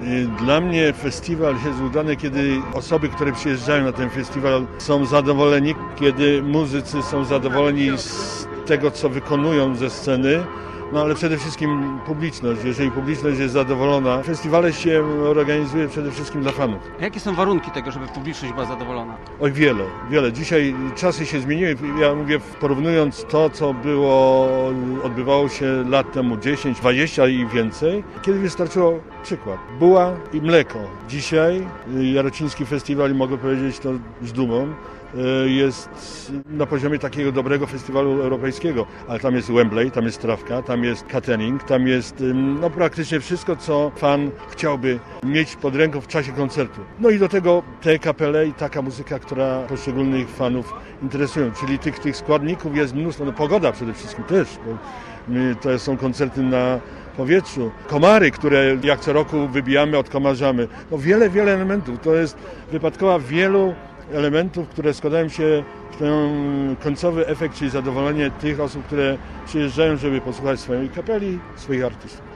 Dla mnie festiwal jest udany, kiedy osoby, które przyjeżdżają na ten festiwal, są zadowoleni, kiedy muzycy są zadowoleni z tego, co wykonują ze sceny. No ale przede wszystkim publiczność. Jeżeli publiczność jest zadowolona, festiwale się organizuje przede wszystkim dla fanów. A jakie są warunki tego, żeby publiczność była zadowolona? Oj, wiele. Dzisiaj czasy się zmieniły. Ja mówię, porównując to, co odbywało się lat temu 10, 20 i więcej, kiedy wystarczyło przykład. Buła i mleko. Dzisiaj Jarociński Festiwal, i mogę powiedzieć to z dumą, jest na poziomie takiego dobrego festiwalu europejskiego, ale tam jest Wembley, tam jest trawka, tam jest catering, tam jest praktycznie wszystko, co fan chciałby mieć pod ręką w czasie koncertu. No i do tego te kapele i taka muzyka, która poszczególnych fanów interesują, czyli tych składników jest mnóstwo. No pogoda przede wszystkim też, bo to są koncerty na powietrzu. Komary, które jak co roku wybijamy, odkomarzamy. No wiele elementów. To jest wypadkowa wielu elementów, które składają się w ten końcowy efekt, czyli zadowolenie tych osób, które przyjeżdżają, żeby posłuchać swojej kapeli, swoich artystów.